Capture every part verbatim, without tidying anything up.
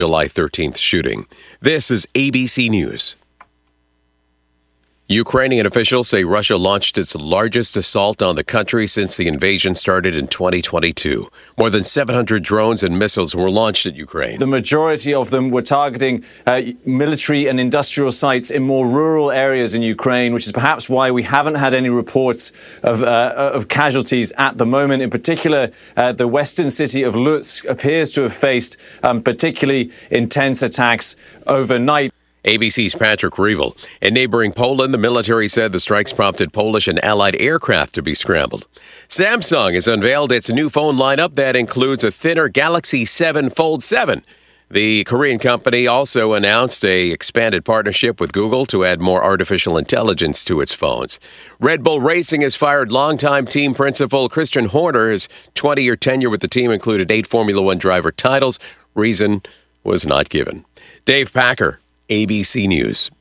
July thirteenth shooting. This is A B C News. Ukrainian officials say Russia launched its largest assault on the country since the invasion started in twenty twenty-two. More than seven hundred drones and missiles were launched at Ukraine. The majority of them were targeting uh, military and industrial sites in more rural areas in Ukraine, which is perhaps why we haven't had any reports of, uh, of casualties at the moment. In particular, uh, the western city of Lutsk appears to have faced um, particularly intense attacks overnight. A B C's Patrick Reevell. In neighboring Poland, the military said the strikes prompted Polish and Allied aircraft to be scrambled. Samsung has unveiled its new phone lineup that includes a thinner Galaxy seven Fold seven. The Korean company also announced a expanded partnership with Google to add more artificial intelligence to its phones. Red Bull Racing has fired longtime team principal Christian Horner. His twenty-year tenure with the team included eight Formula One driver titles. Reason was not given. Dave Packer, A B C News.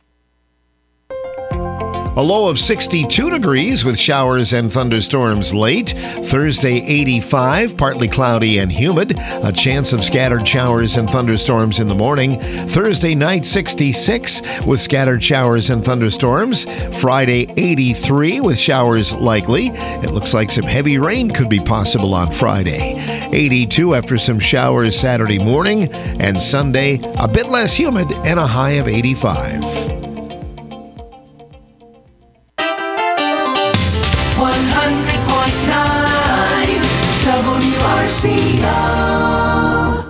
A low of sixty-two degrees with showers and thunderstorms late. Thursday, eighty-five, partly cloudy and humid. A chance of scattered showers and thunderstorms in the morning. Thursday night, sixty-six with scattered showers and thunderstorms. Friday, eighty-three with showers likely. It looks like some heavy rain could be possible on Friday. eighty-two after some showers Saturday morning. And Sunday, a bit less humid and a high of eighty-five. one hundred point nine W R C O.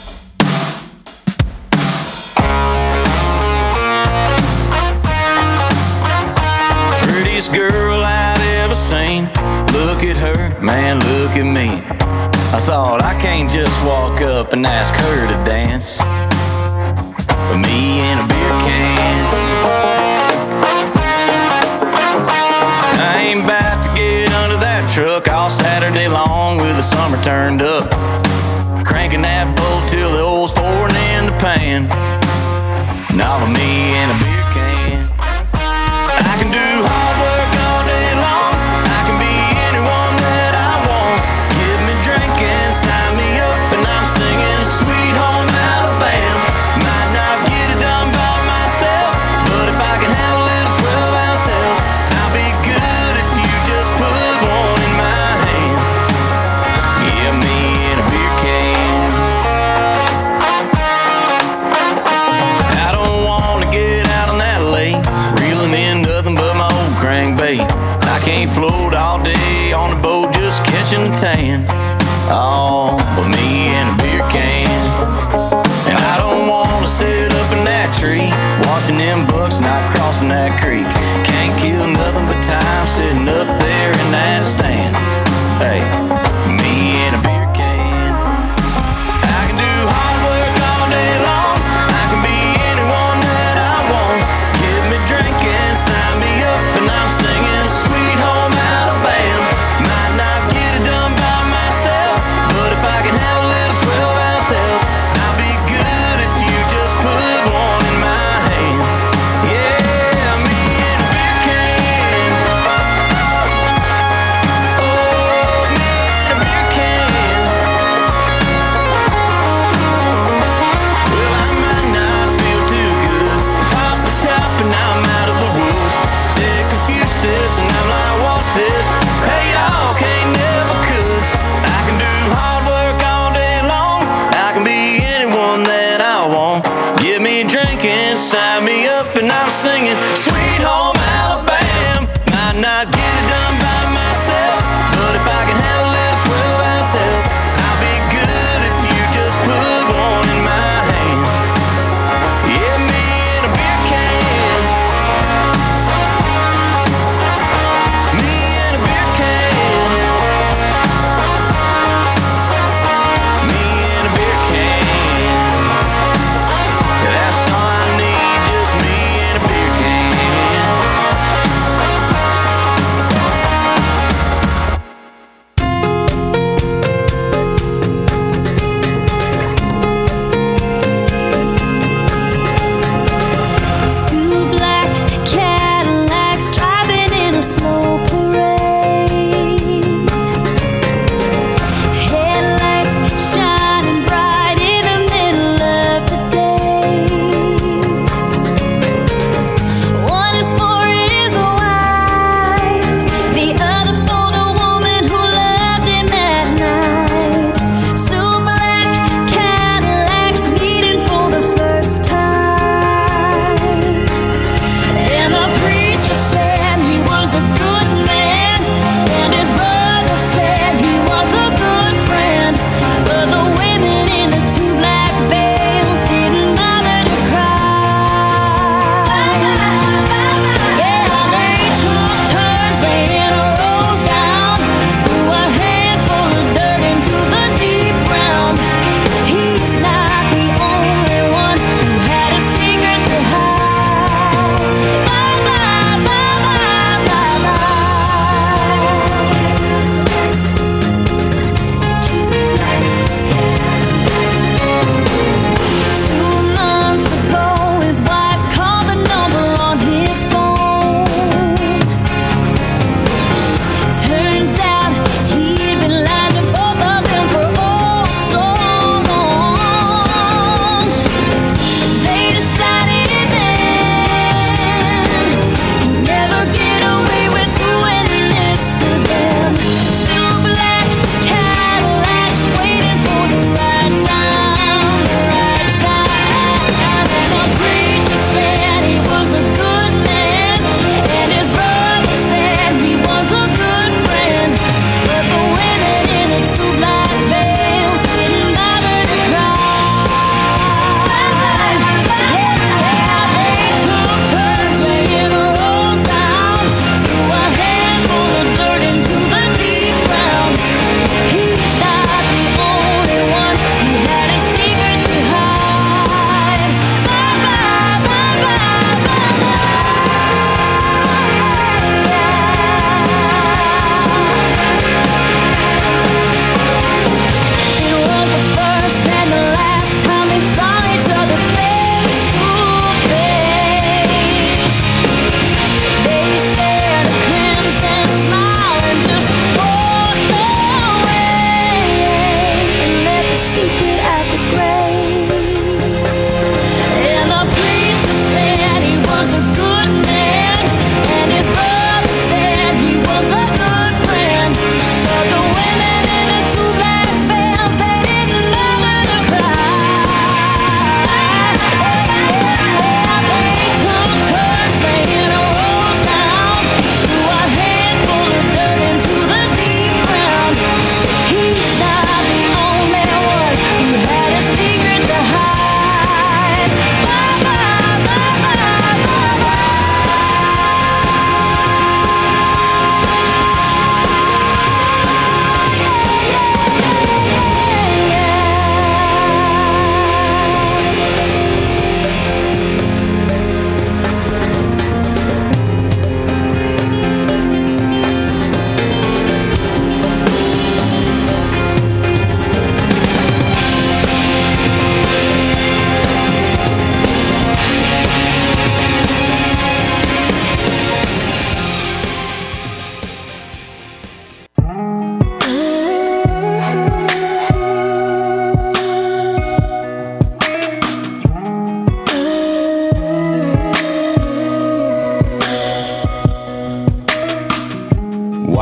Prettiest girl I'd ever seen. Look at her, man, look at me. I thought I can't just walk up and ask her to dance. But me and a beer can. I ain't about to get under that truck all Saturday long with the summer turned up. Cranking that boat till the oil's pouring in the pan. Now with me and a beer can. I can do hard work all day long. I can be anyone that I want. Give me drinking, sign me up, and I'm singing Sweet Home Alabama. Might not get it done by myself, but if I can have a little twelve ounce help, I'll be good if you just put one in my hand. Yeah, me and a beer can. I don't want to get out on that lake, reeling in nothing but my old crankbait. I can't float all day on the boat just catching a tan. Oh, but me and a beer can. And I don't want to sit up in that tree watching them bucks not crossing that creek. Can't kill nothing but time sitting up there in that stand. Hey, me and a beer can. I can do hard work all day long. I can be anyone that I want. Give me drinking, sign me up, and I'm singing Sweet Home Alabama. Might not get it done by myself, but if I can have a little twelve ounce help, I'll be good if you just put one in my hand. Yeah, me and a beer can. Oh, me and a beer can. Well, I might not feel too good. Pop the top and I'm out of the woods. Take a few sips and I'm like, watch this. Hey, y'all can't never could. I can do hard work all day long. I can be anyone that I want. Give me a drink and sign me up, and I'm singing Sweet Home Alabama. Might not get it done by myself, but if I can have a little twelve ounce help, I'll be good if you just put one in my hand. Yeah, me and a beer can. Me and a beer can. Me and a beer can. Yeah, that's all I need, just me and a beer can.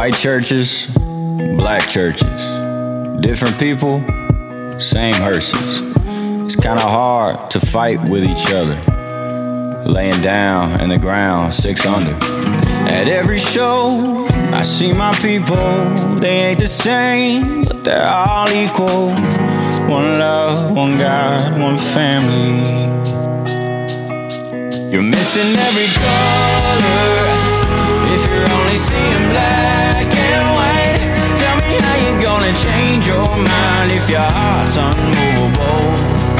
White churches, black churches, different people, same hearses. It's kinda hard to fight with each other, laying down in the ground, six under. At every show, I see my people, they ain't the same, but they're all equal. One love, one God, one family. You're missing every color if you're only seeing black and white. Tell me how you're gonna change your mind if your heart's unmovable.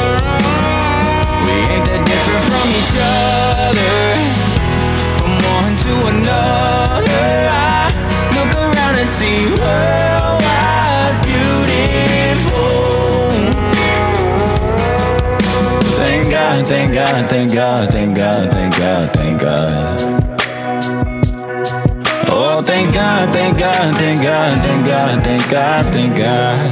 We ain't that different from each other, from one to another. I look around and see worldwide beautiful. Thank God, thank God, thank God, thank God, thank God, thank God. Oh, thank God, thank God, thank God, thank God, thank God, thank God.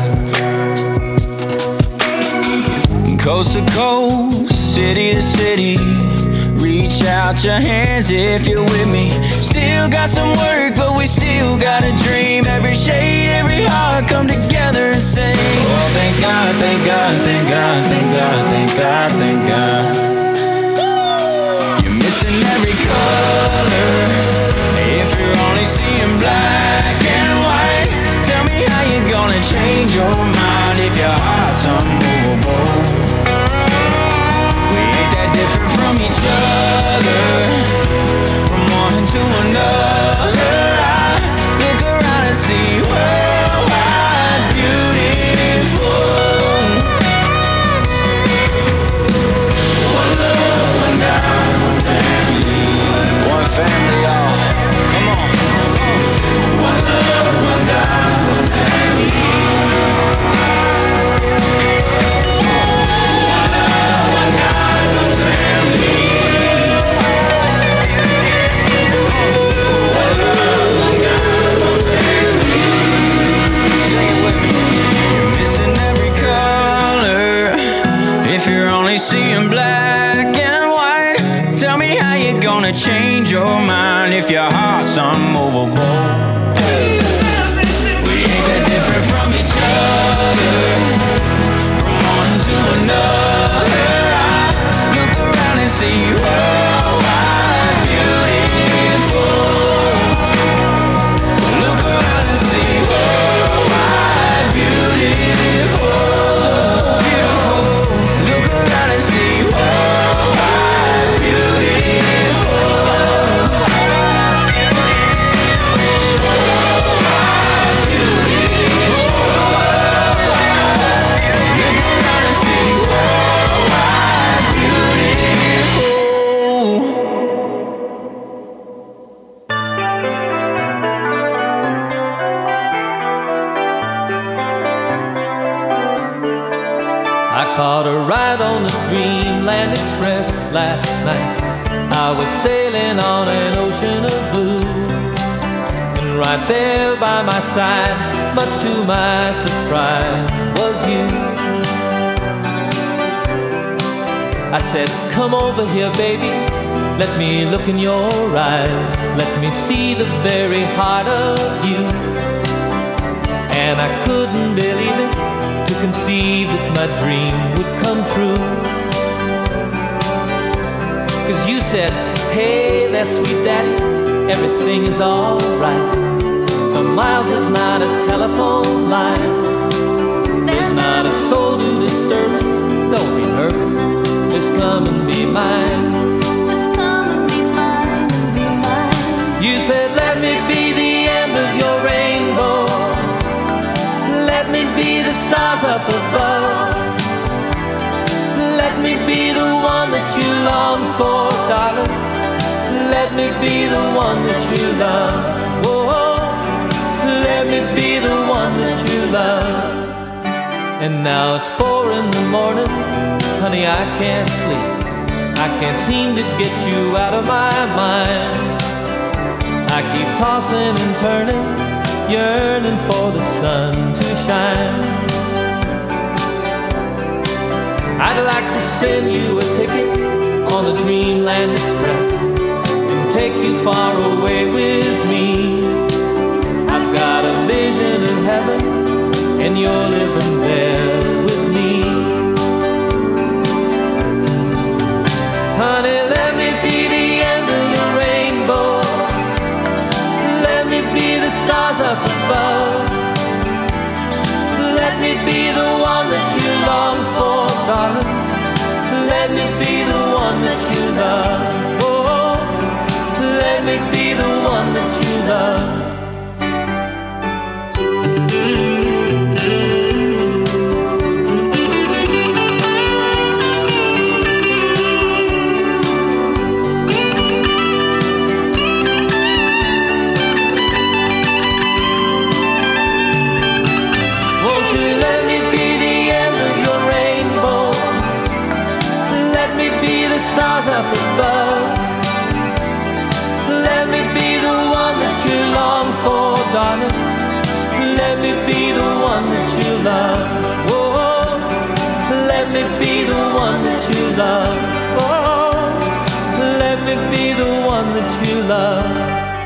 Coast to coast, city to city, reach out your hands if you're with me. Still got some work, but we still got a dream. Every shade, every heart come together and sing. Oh, thank God, thank God, thank God, thank God, thank God, thank God. You're missing every color if you're only seeing black and white. Tell me how you're gonna change your mind if your heart's unmovable. We ain't that different from each other, from one to another. I look around and see worldwide beautiful. One love, one God, one family. One family, y'all. Come on. One love, one God, one family. One love, one God, one family. One love, one God, one family. Say it with me. You're missing every color if you're only seeing black and white. Tell me how you're gonna change your mind if your heart's unmovable. We ain't that different from each other, from one to another. I look around and see worldwide beautiful. Look around and see worldwide beautiful. So beautiful. Look around and see worldwide beautiful. I caught a ride on the Dreamland Express last night. I was sailing on an ocean of blue, and right there by my side, much to my surprise, was you. I said, come over here, baby, let me look in your eyes, let me see the very heart of you. And I couldn't believe it, to conceive that my dream would come true. Cause you said, hey there sweet daddy, everything is alright. For miles there's not a telephone line, there's not a soul to disturb us. Don't be nervous, just come and be mine. Just come and be mine, be mine. You said, let me be the end of your rainbow, let me be the stars up above, let me be the one that you long for, darling, let me be the one that you love. Oh, let me be the one that you love. And now it's four in the morning, honey, I can't sleep, I can't seem to get you out of my mind. I keep tossing and turning, yearning for the sun to shine. I'd like to send you a ticket on the Dreamland Express and take you far away with me. I've and you're living there with me. Honey, let me be the end of your rainbow. Let me be the stars up above. Let me be the one that you long for, darling. Let me be the one that you love. Oh, let me be the one that you love. Stars up above. Let me be the one that you long for, darling. Let me be the one that you love. Oh, let me be the one that you love. Oh, let me be the one that you love.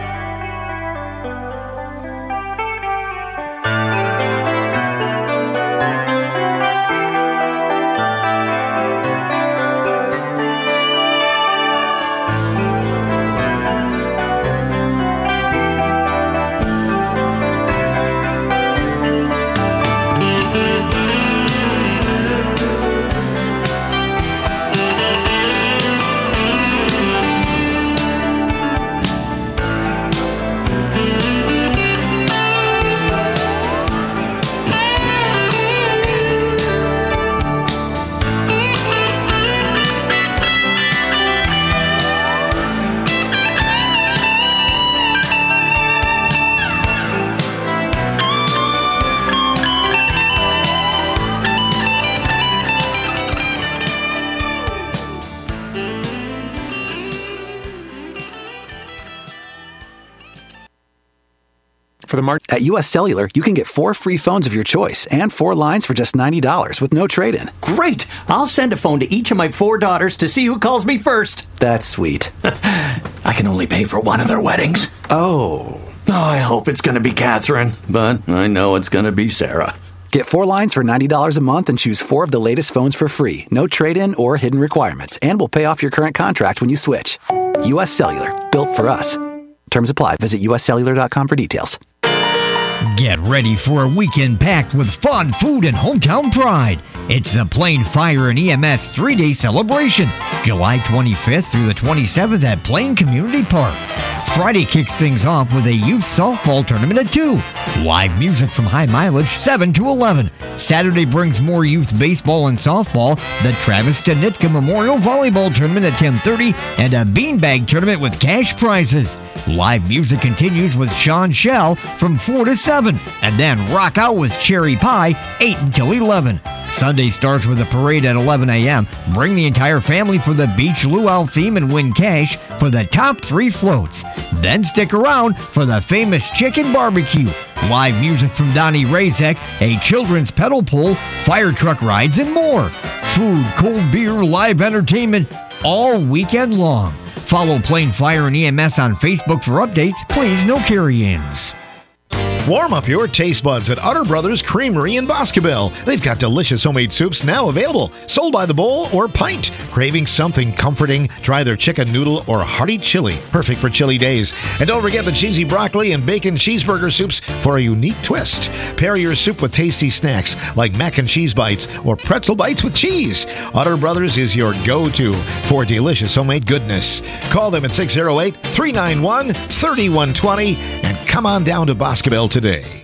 For the March- At U S Cellular, you can get four free phones of your choice and four lines for just ninety dollars with no trade-in. Great! I'll send a phone to each of my four daughters to see who calls me first. That's sweet. I can only pay for one of their weddings. Oh. Oh, I hope it's going to be Catherine, but I know it's going to be Sarah. Get four lines for ninety dollars a month and choose four of the latest phones for free. No trade-in or hidden requirements. And we'll pay off your current contract when you switch. U S Cellular. Built for us. Terms apply. Visit U S cellular dot com for details. Get ready for a weekend packed with fun, food, and hometown pride. It's the Plain Fire and E M S three-day celebration, July twenty-fifth through the twenty-seventh at Plain Community Park. Friday kicks things off with a youth softball tournament at two. Live music from High Mileage, seven to eleven. Saturday brings more youth baseball and softball, the Travis Danitka Memorial Volleyball Tournament at ten thirty, and a beanbag tournament with cash prizes. Live music continues with Sean Shell from four to seven, and then rock out with Cherry Pie, eight until eleven. Sunday starts with a parade at eleven a.m. Bring the entire family for the Beach Luau theme and win cash for the top three floats. Then stick around for the famous chicken barbecue. Live music from Donnie Razek, a children's pedal pull, fire truck rides, and more. Food, cold beer, live entertainment all weekend long. Follow Plain Fire and E M S on Facebook for updates. Please, no carry-ins. Warm up your taste buds at Utter Brothers Creamery in Boscobel. They've got delicious homemade soups now available, sold by the bowl or pint. Craving something comforting? Try their chicken noodle or hearty chili, perfect for chilly days. And don't forget the cheesy broccoli and bacon cheeseburger soups for a unique twist. Pair your soup with tasty snacks like mac and cheese bites or pretzel bites with cheese. Utter Brothers is your go-to for delicious homemade goodness. Call them at six oh eight, three nine one, three one two zero and come on down to Boscobel today.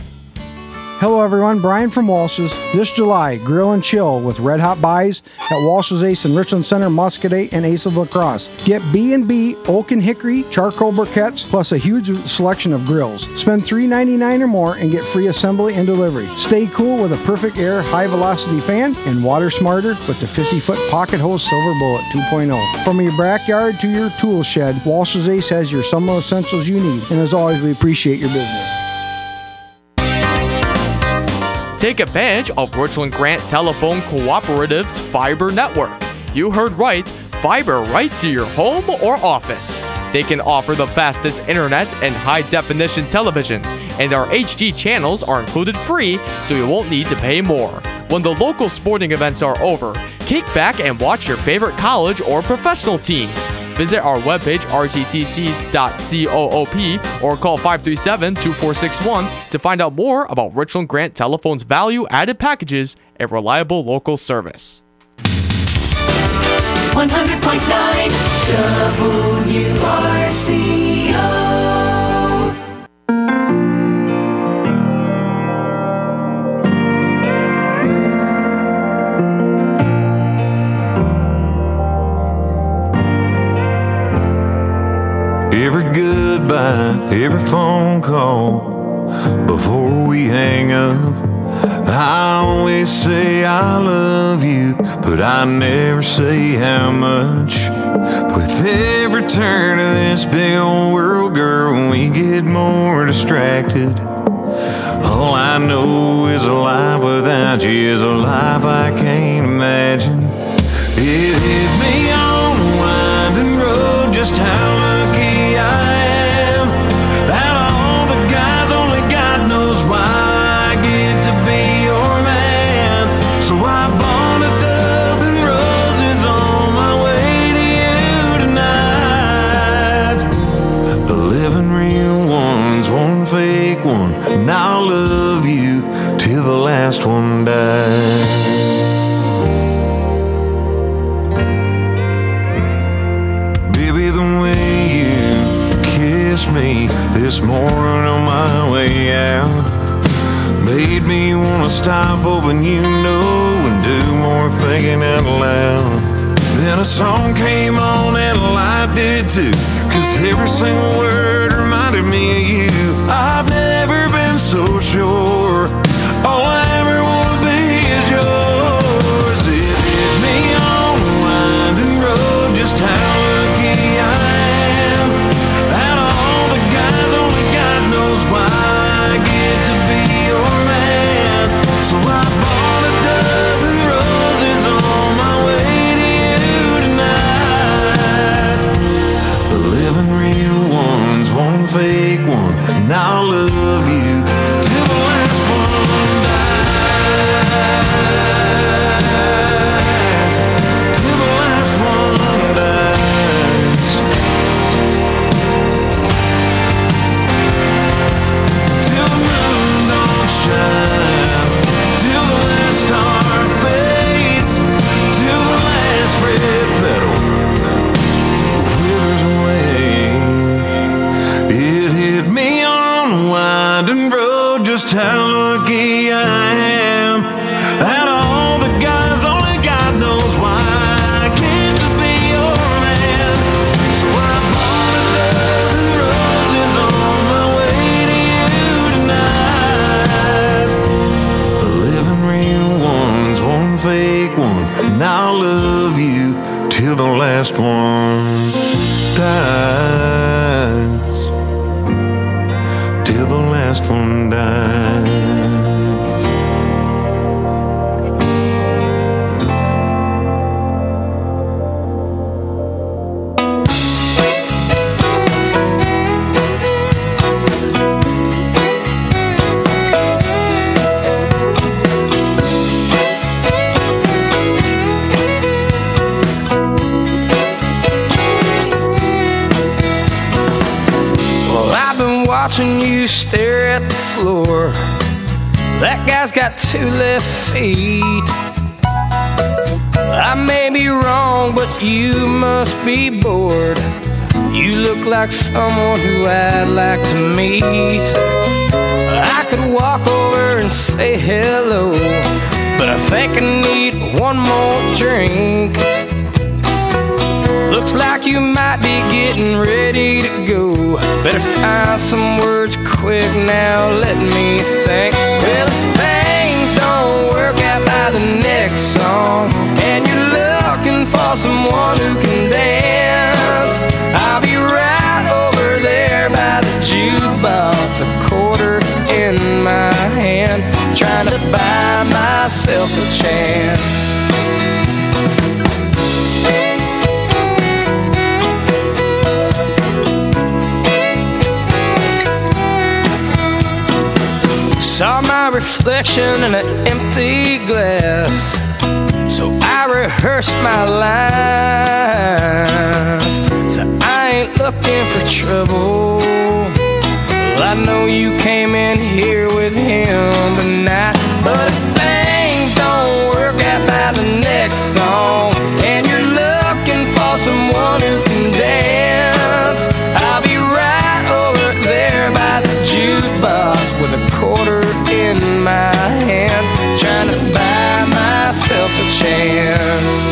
Hello everyone, Brian from Walsh's. This July, grill and chill with red hot buys at Walsh's Ace in Richland Center, Muscadet, and Ace of La Crosse. Get B and B oak and hickory charcoal briquettes plus a huge selection of grills. Spend three ninety-nine or more and get free assembly and delivery. Stay cool with a Perfect Air high velocity fan and water smarter with the fifty foot pocket hose Silver Bullet two point oh. From your backyard to your tool shed, Walsh's Ace has your summer essentials you need. And as always, we appreciate your business. Take advantage of Richland Grant Telephone Cooperative's fiber network. You heard right, fiber right to your home or office. They can offer the fastest internet and high-definition television, and our H D channels are included free, so you won't need to pay more. When the local sporting events are over, kick back and watch your favorite college or professional teams. Visit our webpage, r t t c dot coop, or call five three seven, two four six one to find out more about Richland Grant Telephone's value-added packages and reliable local service. one hundred point nine W R C O. Every goodbye, every phone call before we hang up, I always say I love you, but I never say how much. With every turn of this big old world, girl, we get more distracted. All I know is a life without you is a life I can't imagine. It hit me on a winding road, just how lucky I am. Out of all the guys, only God knows why I get to be your man. So I bought a dozen roses on my way to you tonight. Eleven real ones, one fake one, and I'll love you till the last one dies. Me this morning on my way out made me wanna stop hoping you know and do more thinking out loud. Then a song came on and a light did too, cause every single word reminded me of you. I've never been so sure all I ever wanna be is yours. It hit me on the winding road, just how lucky I am. Why I get to be your man. So I bought a dozen roses on my way to you tonight. Eleven real ones, one fake one, and I'll love you till the last one dies. Till the last one dies. Shine, till the last star fades, till the last red petal withers away. It hit me on the winding road, just how lucky I am. Out of all the guys, only God knows why I get to be your man. So I bought a dozen roses on my way to you tonight. Eleven real ones, one fake one, and I'll love you till the last one dies. Till the last one dies. Watching you stare at the floor. That guy's got two left feet. I may be wrong, but you must be bored. You look like someone who I'd like to meet. I could walk over and say hello, but I think I need one more drink. Looks like you might be getting ready to go. Better find some words quick now, let me think. Well, if things don't work out by the next song, and you're looking for someone who can dance, I'll be right over there by the jukebox, a quarter in my hand, trying to buy myself a chance. reflection in an empty glass. So I rehearsed my lines. So I ain't looking for trouble. Well, I know you came in here with him tonight. But if things don't work out by the next song, and you're looking for someone who can dance, I'll be right over there by the jukebox with a quarter in my hand, trying to buy myself a chance.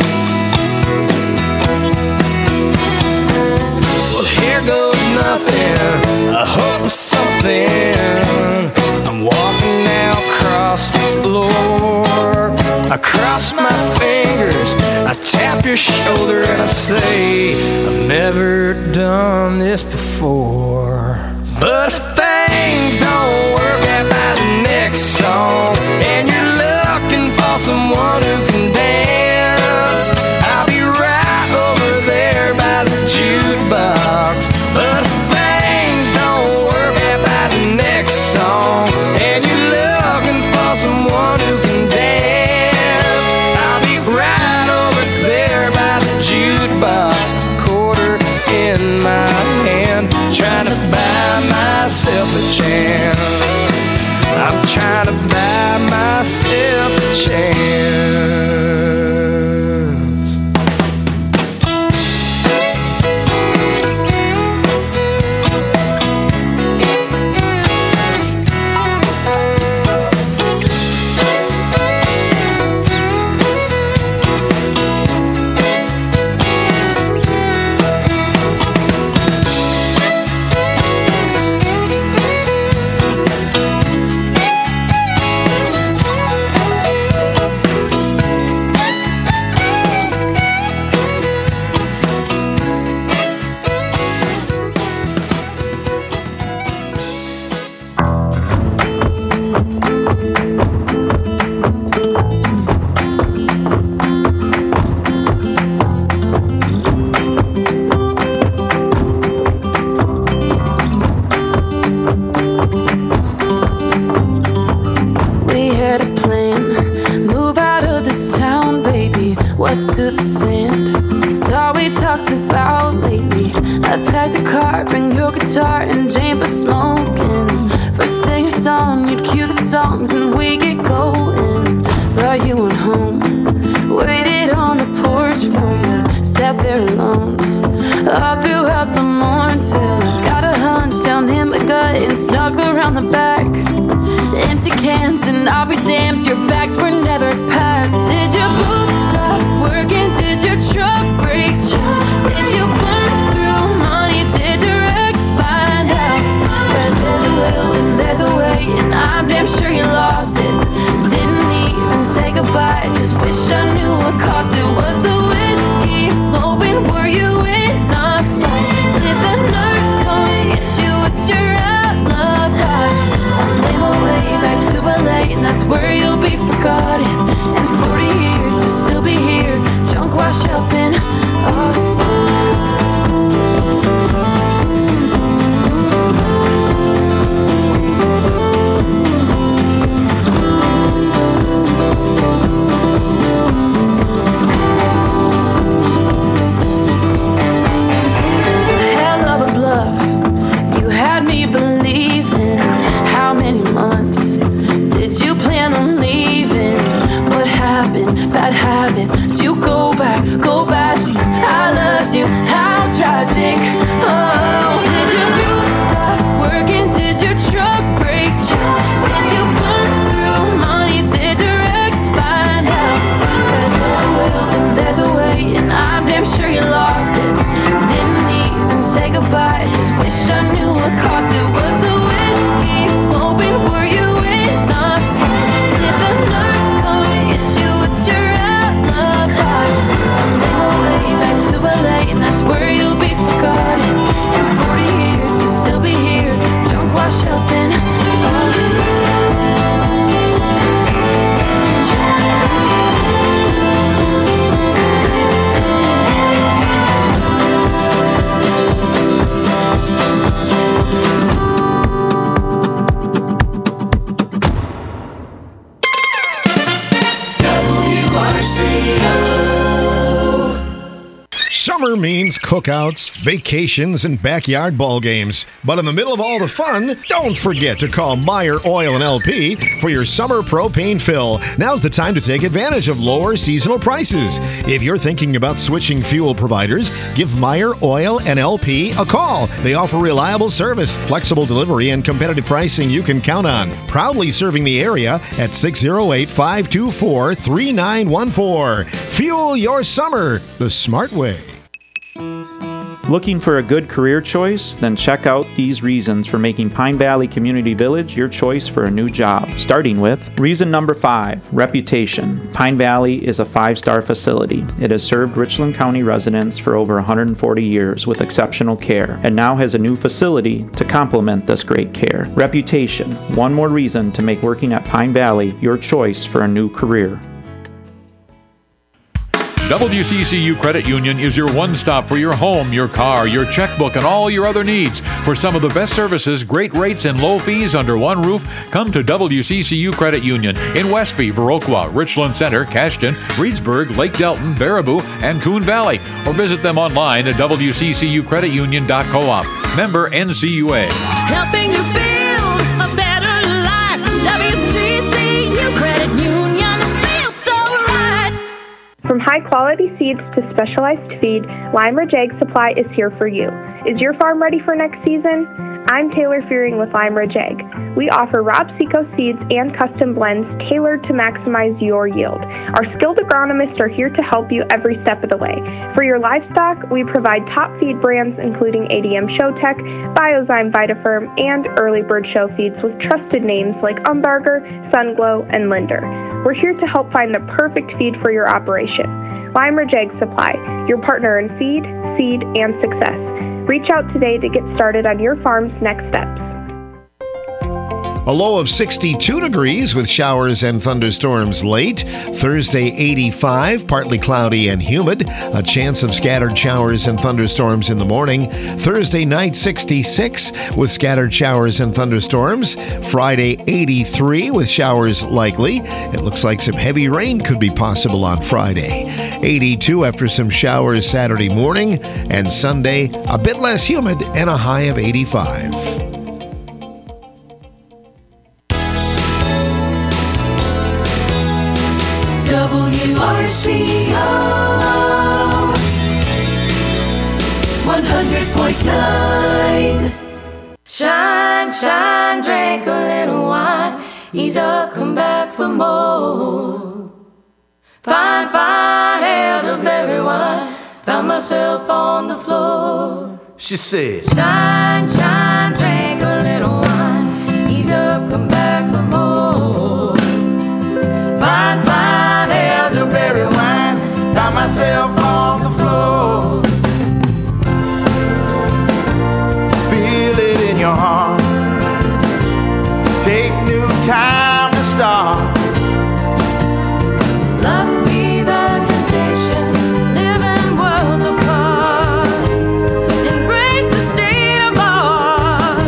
Well, here goes nothing, I hope it's something. I'm walking now across the floor. I cross my fingers, I tap your shoulder and I say, I've never done this before. But if things don't work out by the next song, and you're looking for someone who can dance, I'll be right over there by the jukebox. But if things don't work out by the next song, and you're looking for someone who can dance, I'll be right over there by the jukebox, quarter in my hand, trying to buy myself a chance. I'm trying to buy myself a chance. West to the sand, it's all we talked about lately. I packed a car, bring your guitar and Jane for smoking. First thing at dawn, you'd cue the songs and we get going. But you went home, waited on the porch for you, sat there alone all throughout the morning till I got a hunch down in my gut and snuck around the back. Empty cans and I'll be damned, your bags were never packed. Did your boots stop working? Did your truck break? Did you burn through money? Did your ex find out? Where there's a will and there's a way, and I'm damn sure you lost it. Didn't even say goodbye, just wish I knew what cost it. Was the whiskey flowing? Were you in a fight? Did the nurse come get you? What's your alibi? I made my way back to L A, and that's where you'll be forgotten. In forty years you'll still be here, drunk, washed up in Austin. Bad habits, you go back, go back. I loved you Summer means cookouts, vacations, and backyard ball games. But in the middle of all the fun, don't forget to call Meyer Oil and L P for your summer propane fill. Now's the time to take advantage of lower seasonal prices. If you're thinking about switching fuel providers, give Meyer Oil and L P a call. They offer reliable service, flexible delivery, and competitive pricing you can count on. Proudly serving the area at six oh eight, five two four, three nine one four. Fuel your summer the smart way. Looking for a good career choice? Then check out these reasons for making Pine Valley Community Village your choice for a new job. Starting with reason number five, reputation. Pine Valley is a five-star facility. It has served Richland County residents for over one hundred forty years with exceptional care, and now has a new facility to complement this great care. Reputation. One more reason to make working at Pine Valley your choice for a new career. W C C U Credit Union is your one-stop for your home, your car, your checkbook, and all your other needs. For some of the best services, great rates, and low fees under one roof, come to W C C U Credit Union in Westby, Viroqua, Richland Center, Cashton, Reedsburg, Lake Delton, Baraboo, and Coon Valley. Or visit them online at w c c u credit union dot coop. Member N C U A. Helping you build a better life. W C C U Credit Union feels so right. From high-quality seeds to specialized feed, Lime Ridge Egg Supply is here for you. Is your farm ready for next season? I'm Taylor Fearing with Lime Ridge Egg. We offer Rob Seco seeds and custom blends tailored to maximize your yield. Our skilled agronomists are here to help you every step of the way. For your livestock, we provide top feed brands including A D M Showtech, Biozyme Vitafirm, and Early Bird Show feeds with trusted names like Umbarger, Sunglow, and Linder. We're here to help find the perfect feed for your operation. Lime Ridge Egg Supply, your partner in feed, seed, and success. Reach out today to get started on your farm's next steps. A low of sixty-two degrees with showers and thunderstorms late. Thursday, eighty-five, partly cloudy and humid. A chance of scattered showers and thunderstorms in the morning. Thursday night, sixty-six with scattered showers and thunderstorms. Friday, eighty-three with showers likely. It looks like some heavy rain could be possible on Friday. eighty-two after some showers Saturday morning. And Sunday, a bit less humid and a high of eighty-five. W R C O one hundred point nine. Shine, shine, drink a little wine. Ease up, come back for more. Fine, fine, elderberry wine. Found myself on the floor. She said, shine, shine, drink a little wine. Ease up, come back for more. Fine, fine, elderberry wine. Found myself on the floor. feel it in your heart. Take new time to start. Love be the temptation, living worlds apart. Embrace the state of art.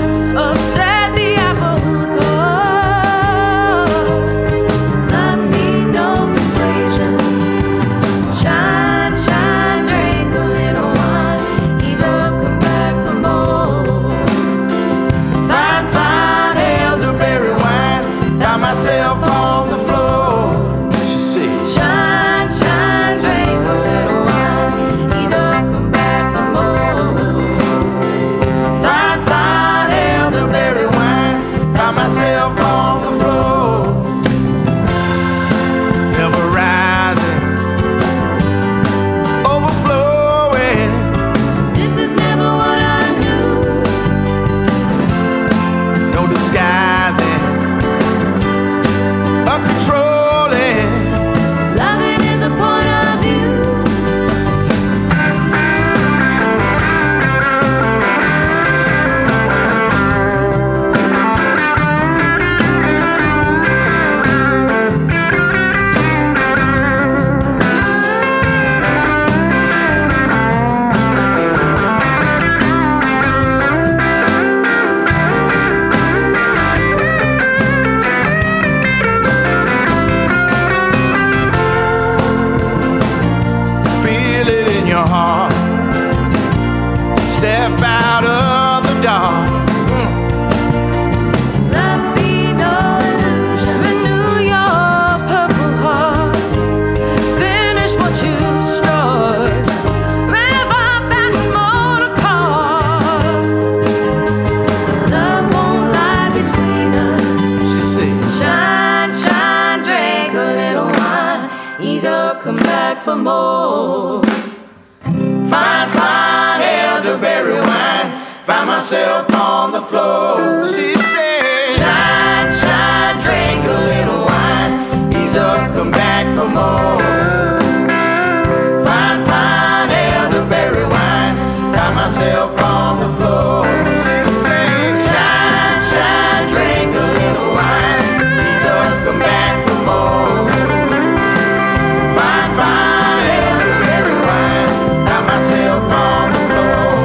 myself on the floor. She said, shine, shine, drink a little wine. Ease up, come back for more. Fine, fine, elderberry wine. Found myself on the floor. She said, shine, shine, drink a little wine. Ease up, come back for more. Fine, fine, elderberry wine. Found myself on the floor.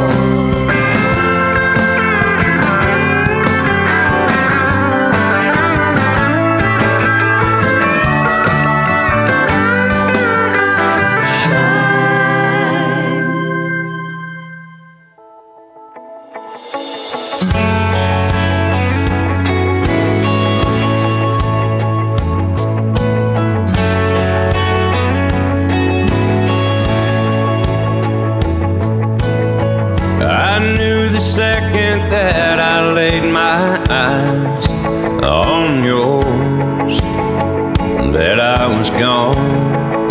I knew the second that I laid my eyes on yours that I was gone.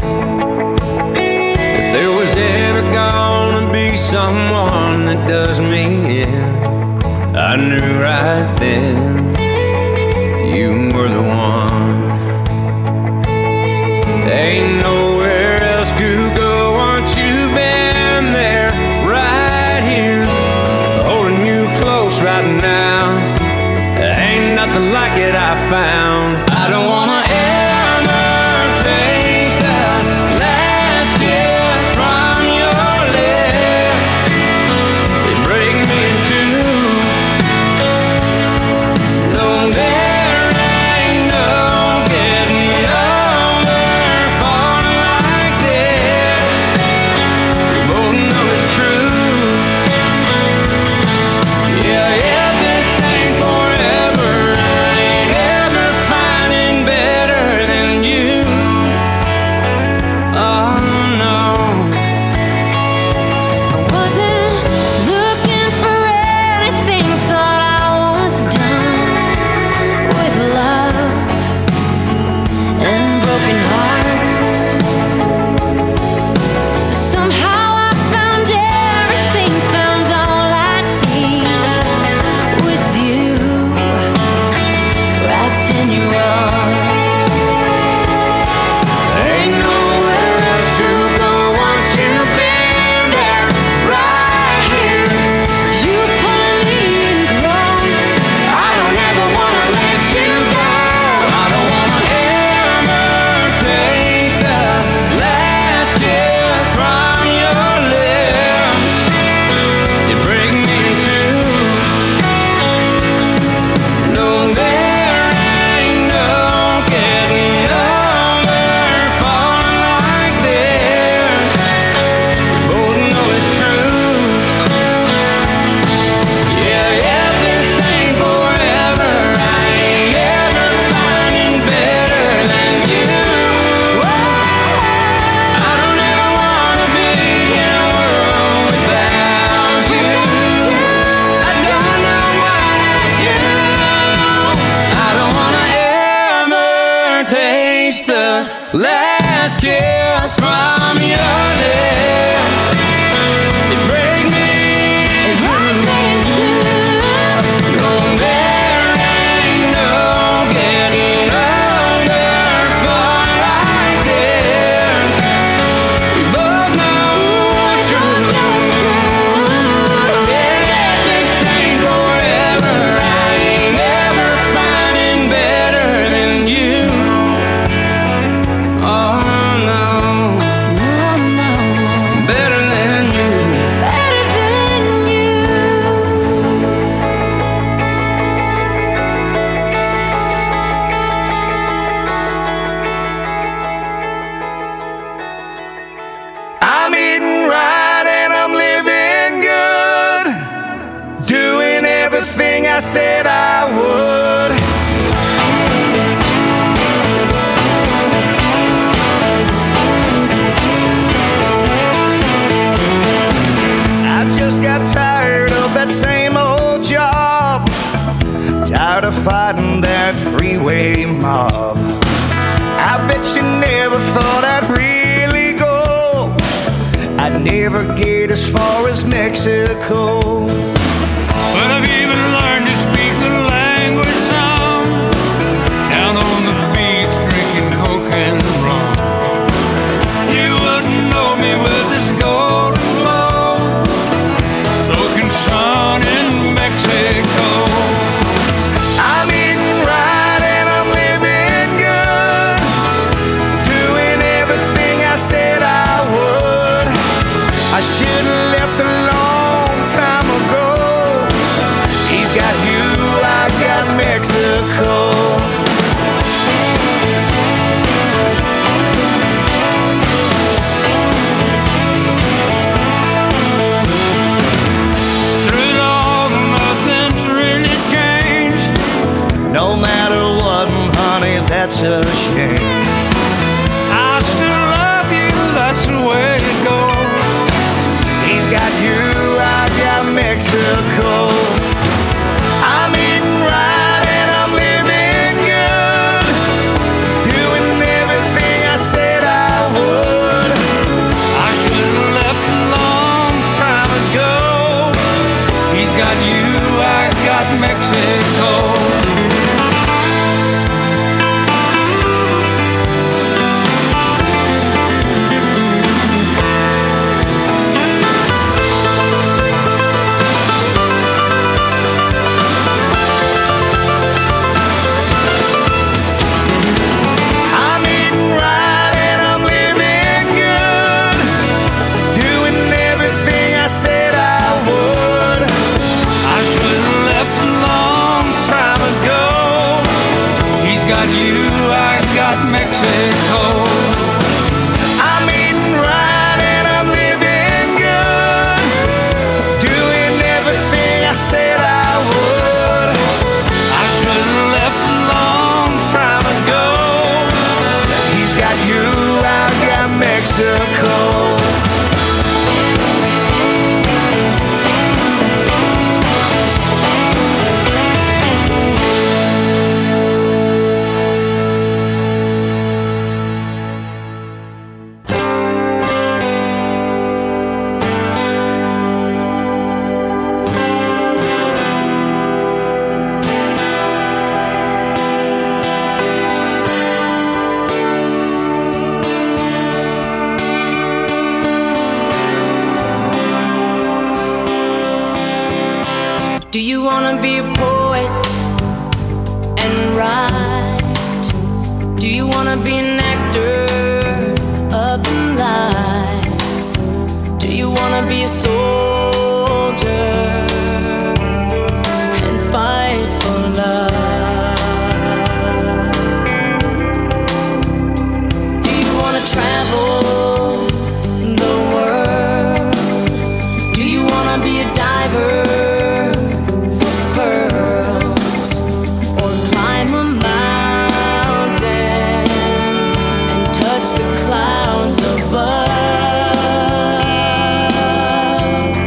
If there was ever gonna be someone that does me in, I knew right then you were the one. Ain't nowhere else to go once you've been there, right here, holding you close right now. Ain't nothing like it I found. I don't wanna ever taste the last kiss from your lips. They break me in two. No, there ain't no getting over falling like this. We both know it's true. Yeah, yeah, this ain't forever. I ain't ever finding better than you. Oh no. I wasn't looking for anything, thought I was done with love and broken hearts. Somehow I found everything, found all I need with you, wrapped in your arms. Ain't nowhere else to go once you've been there, right here. You pulling me in close. I don't ever wanna let you go. I don't wanna ever taste the last kiss from your lips. You break me in two. No, there ain't no getting over falling like this. We both know it's true. Yeah, yeah, this ain't forever. I ain't ever finding better than you. I don't ever wanna be in a world without you. I don't know what I'd do. I don't wanna ever taste the last kiss from your lips. It break me in two. No, there ain't no getting over falling like this. We both know it's true. Yeah, this ain't forever. I ain't ever finding better than you. Oh no, better than you. Better than you. I'm eating right and I'm living good, doing everything I said I would. I just got tired of that same old job, tired of fighting that freeway mob. I bet you never thought I'd really go. I'd never get as far as Mexico. but I've even learned to speak the language some. Down on the beach drinking coke and rum. You wouldn't know me with this golden glow, soaking sun in Mexico. I'm eating right and I'm living good, doing everything I said I would. I should have left a long time ago. He's got you, I got Mexico. Through it all, nothing's really changed. No matter what, honey, that's a shame. I still love you, that's the way it goes. He's got you, I got Mexico. I'm eating right and I'm living good, doing everything I said I would. I should have left a long time ago. He's got you, I got Mexico. I'm eating right and I'm living good, doing everything I said I would. I should have left a long time ago. He's got you, I got Mexico. I'm eating right and I'm living good, doing everything I said I would. I should have left a long time ago. He's got you, I got Mexico. Do you wanna be a poet and write? Do you wanna be an actor up in lights? Do you wanna be a soldier and fight for love? Do you wanna travel the world? Do you wanna be a diver for pearls, or climb a mountain and touch the clouds above?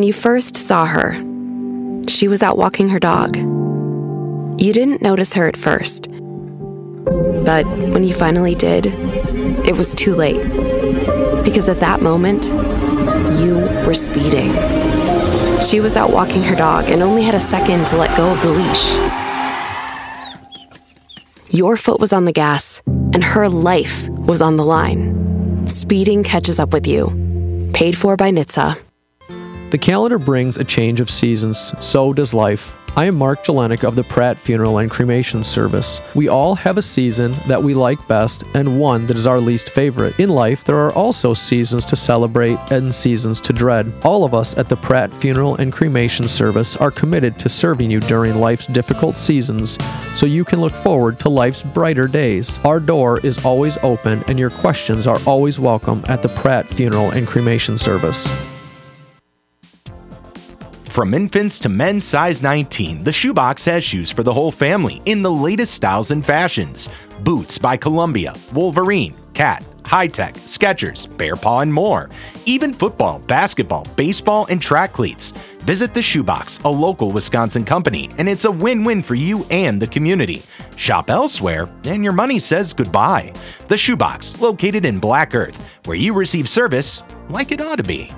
you first saw her, she was out walking her dog. You didn't notice her at first, but when you finally did, it was too late. Because at that moment, you were speeding. She was out walking her dog and only had a second to let go of the leash. Your foot was on the gas, and her life was on the line. Speeding catches up with you. Paid for by N H T S A. The calendar brings a change of seasons, so does life. I am Mark Jelenik of the Pratt Funeral and Cremation Service. We all have a season that we like best and one that is our least favorite. In life, there are also seasons to celebrate and seasons to dread. All of us at the Pratt Funeral and Cremation Service are committed to serving you during life's difficult seasons so you can look forward to life's brighter days. Our door is always open and your questions are always welcome at the Pratt Funeral and Cremation Service. From infants to men's size nineteen, the Shoebox has shoes for the whole family in the latest styles and fashions. Boots by Columbia, Wolverine, Cat, High Tech, Skechers, Bear Paw, and more. Even football, basketball, baseball, and track cleats. Visit the Shoebox, a local Wisconsin company, and it's a win-win for you and the community. Shop elsewhere, and your money says goodbye. The Shoebox, located in Black Earth, where you receive service like it ought to be.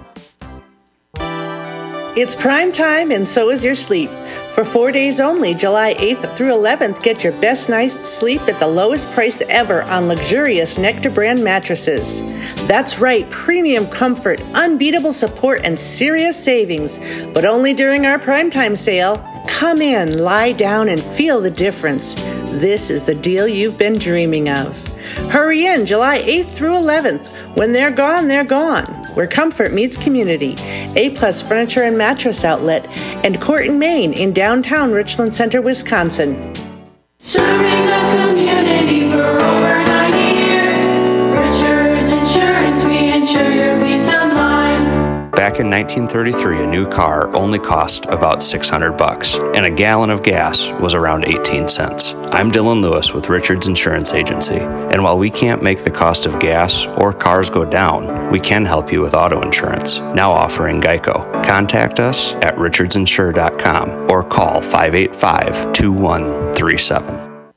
It's prime time and so is your sleep. For four days only, July eighth through eleventh, get your best night's sleep at the lowest price ever on luxurious Nectar brand mattresses. That's right, premium comfort, unbeatable support, and serious savings. But only during our primetime sale. Come in, lie down, and feel the difference. This is the deal you've been dreaming of. Hurry in July eighth through eleventh. When they're gone, they're gone. Where comfort meets community. A-Plus Furniture and Mattress Outlet and Court and Main in downtown Richland Center, Wisconsin. Serving the community for over ninety years. Richards Insurance, we insure your peace of mind. Back in nineteen thirty-three, a new car only cost about six hundred bucks, and a gallon of gas was around eighteen cents. I'm Dylan Lewis with Richards Insurance Agency, and while we can't make the cost of gas or cars go down, we can help you with auto insurance, now offering Geico. Contact us at richards insure dot com or call five eight five, two one three seven.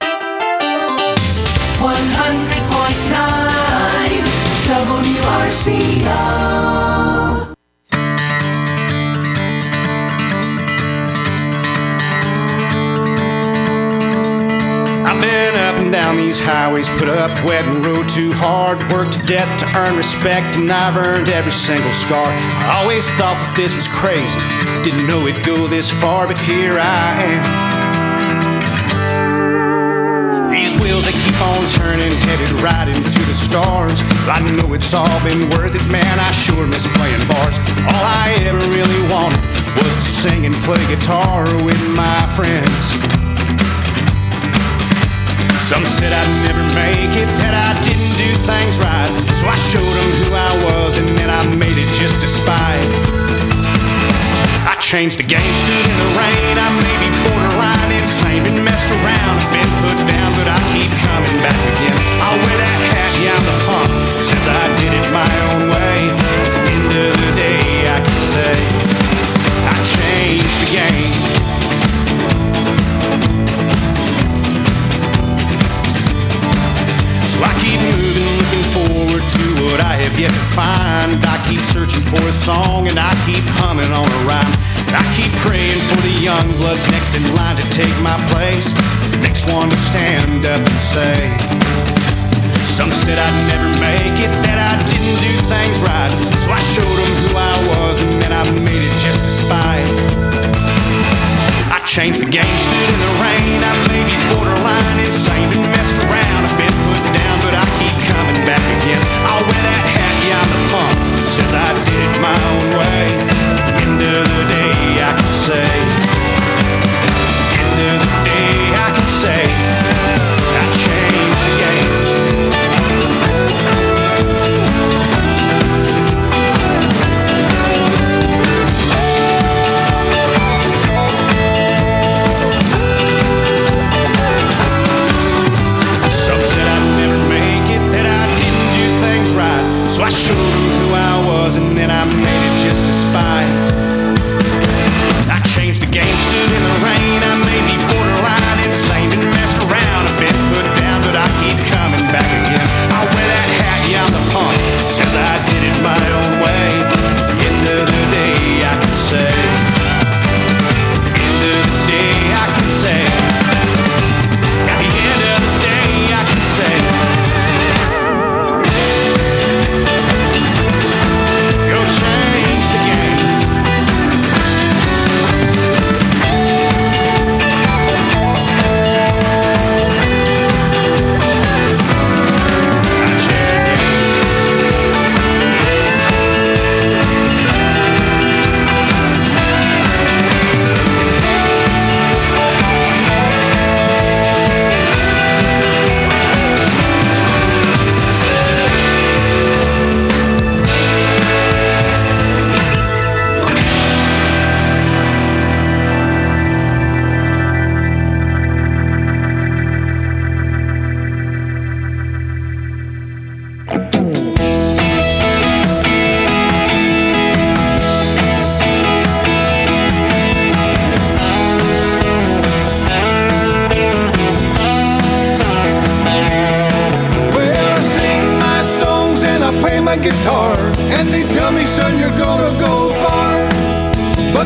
one hundred point nine W R C O. I've been up and down these highways, put up, wet and rode too hard, worked to death to earn respect, and I've earned every single scar. I always thought that this was crazy, didn't know it'd go this far, but here I am. These wheels, they keep on turning, headed right into the stars. I know it's all been worth it, man, I sure miss playing bars. All I ever really wanted was to sing and play guitar with my friends. Some said I'd never make it, that I didn't do things right. So I showed them who I was, and then I made it just to spite. I changed the game, stood in the rain. I may be borderline insane, been messed around, been put down, but I keep coming back again. I'll wear that hat, yeah, I'm the punk, since I did it my own way. At the end of the day, I can say I changed the game. So I keep moving, looking forward to what I have yet to find. I keep searching for a song and I keep humming on a rhyme. I keep praying for the young bloods next in line to take my place, the next one to stand up and say. Some said I'd never make it, that I didn't do things right. So I showed them who I was and then I made it just to spite. I changed the game, stood in the rain. I may be borderline insane, been messed around, I've been put down, but I keep coming back again. I'll wear that hat, yeah, I'm the punk, since I did it my own way. At the end of the day, I can say, end of the day, I can say, I changed the game. So I showed them who I was, and then I made it just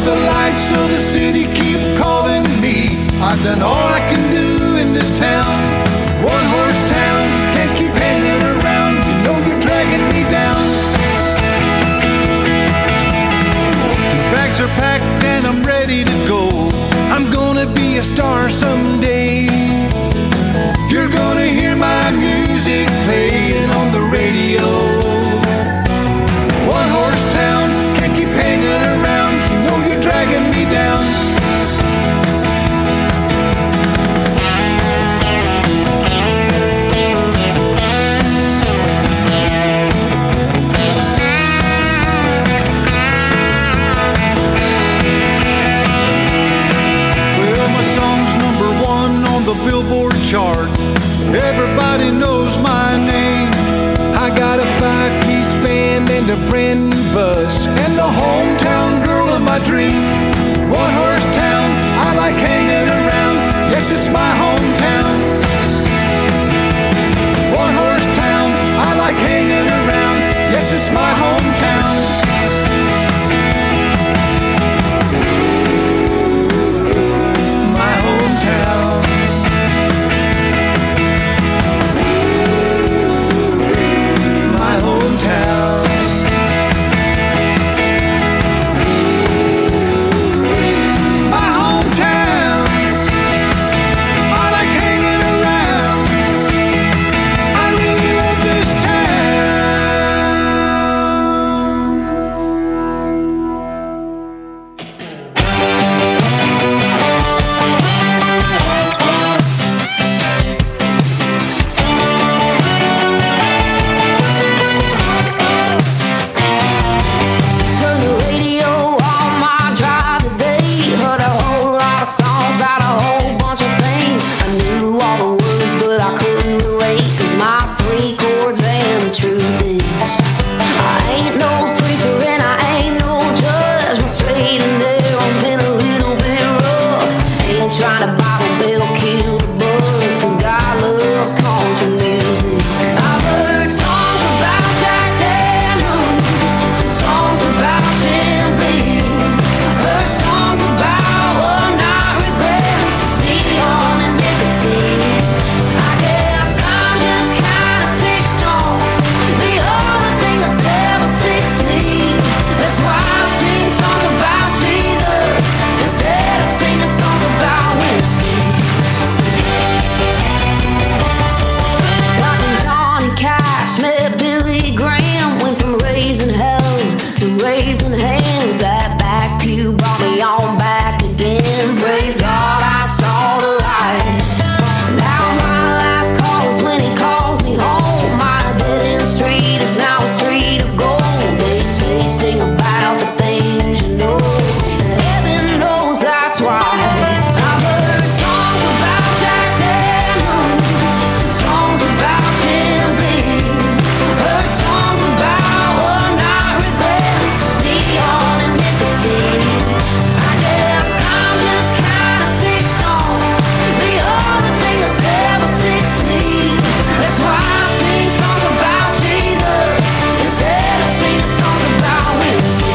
the lights of the city keep calling me. I've done all I can do in this town. One horse town, can't keep hanging around. You know you're dragging me down. The bags are packed and I'm ready to go. I'm gonna be a star someday. You're gonna hear my music playing on the radio. One horse town, can't keep hanging around. You know you're dragging me down. Well, my song's number one on the Billboard chart. Everybody knows my name. I got a five-piece band and a brand new bus, and the hometown girl of my dream. One horse town, I like hanging around. Yes, it's my hometown. One horse town, I like hanging around. Yes, it's my hometown. My hometown. My hometown. My hometown. I like hanging around. I really love this Turn the radio on my drive today. Heard a whole lot of songs about a whole bunch of things. I knew all the words, but I couldn't relate. Cause my three chords and the truth is, I ain't no preacher and I ain't no judge. My straight and narrow's been a little bit rough. Ain't trying to Bible belt kill the buzz. Cause God loves country music. I've heard songs about Jack Daniels, songs about Jim Beam, heard songs about what not regrets, neon and nicotine. I guess I'm just kind of fixed on the other thing that's ever fixed me. That's why I sing songs about Jesus instead of singing songs about whiskey. Like when Johnny Cash met Billy Graham, went from raising hell to raising hands. That back pew brought me on back again. Praise God, I saw the light. Now my last call is when he calls me home. My dead end street is now a street of gold. They say sing about the things you know, and heaven knows that's why. I've heard songs about Jack Daniels, songs about Jim Beam, heard songs about what not regrets, neon and nicotine. I guess I'm just kind of fixed on the other thing that's ever fixed me. That's why I sing songs about Jesus instead of singing songs about whiskey.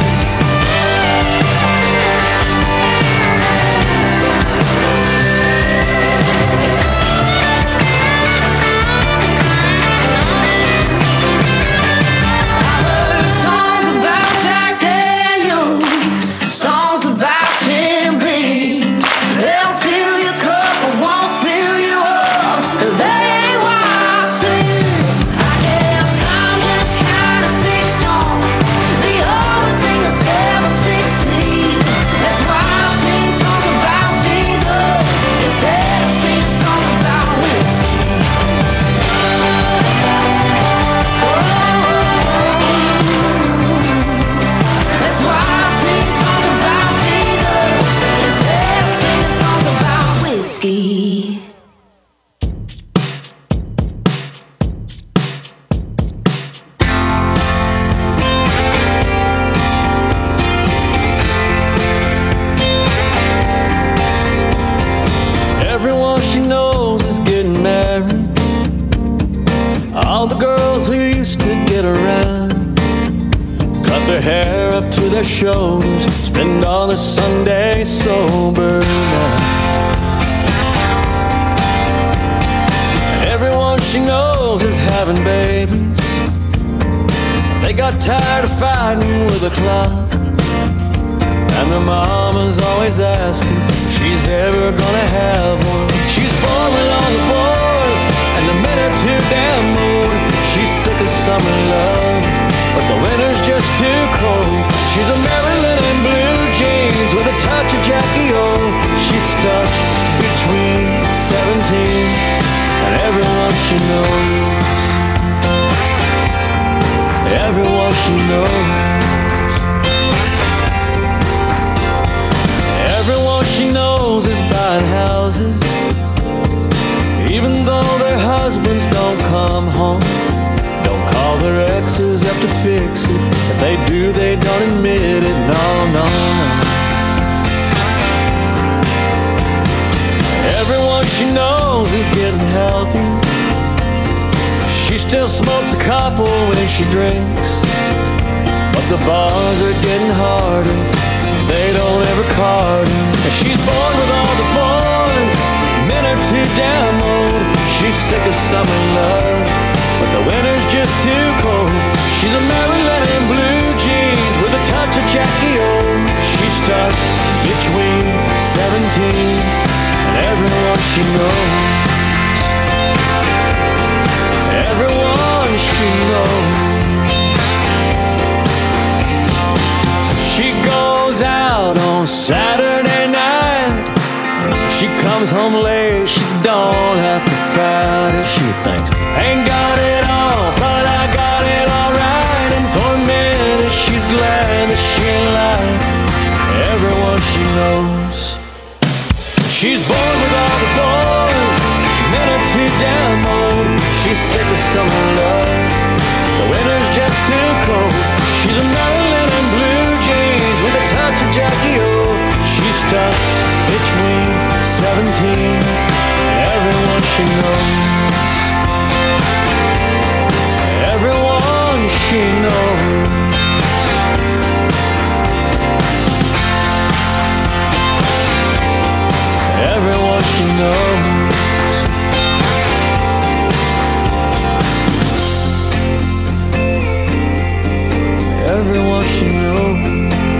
Songs about Jack Daniels, songs about Jim Beam. They'll fill your cup but won't fill you up. That ain't why I sing. I guess I'm just kind of fixed on the other thing that's ever fixed me. That's why I sing songs about Jesus instead of singing songs about whiskey. That's why I sing songs about Jesus instead of singing songs about whiskey. Everyone she knows is getting married. All the girls who used to get around cut their their hair up to their shoulders, spend all their Sunday sober now. Everyone she knows is having babies. They got tired of fighting with a clock, and their mama's always asking if she's ever gonna have one. She's born with all the boys, and the men are too damn old. She's sick of summer love, but the winter's just too cold. She's a Maryland in blue jeans with a touch of Jackie O. She's stuck between seventeen and everyone she knows. Everyone she knows. Everyone she knows is buying houses, even though their husbands don't come home. Don't call their exes up to fix it. If they do, they don't admit it. No, no, no. Everyone she knows is getting healthy. She still smokes a couple when she drinks, but the bars are getting harder. They don't ever card her. And she's born with all the boys, men are too damn old. She's sick of summer love, but the winter's just too cold. She's a Maryland in blue jeans with a touch of Jackie O. She's stuck between seventeen and everyone she knows. Everyone she knows. She goes out on Saturday night. She comes home late, she don't have to fight it. She thinks, ain't got it all, but I got it alright. And for a minute she's glad that she ain't like everyone she knows. She's born with all the boys, men are too damn old. She's sick of summer love, the winter's just too cold. She's a Maryland in blue jeans with a touch of Jackie O. She's stuck between seventeen and everyone she knows. Everyone she knows. Everyone she knows. Everyone she knows.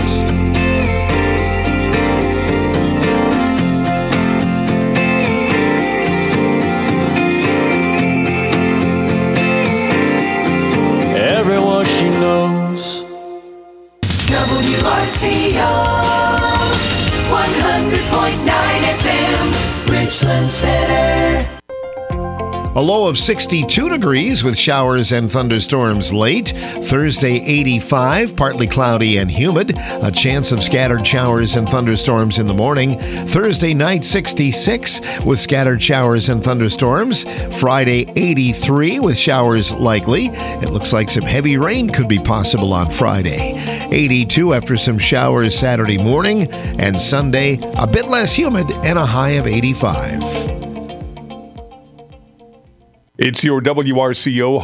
Everyone she knows. W R C O one hundred point nine F M, Richland Center. A low of sixty-two degrees with showers and thunderstorms late. Thursday, eighty-five, partly cloudy and humid. A chance of scattered showers and thunderstorms in the morning. Thursday night, sixty-six with scattered showers and thunderstorms. Friday, eighty-three with showers likely. It looks like some heavy rain could be possible on Friday. eighty-two after some showers Saturday morning. And Sunday, a bit less humid and a high of eighty-five. It's your W R C O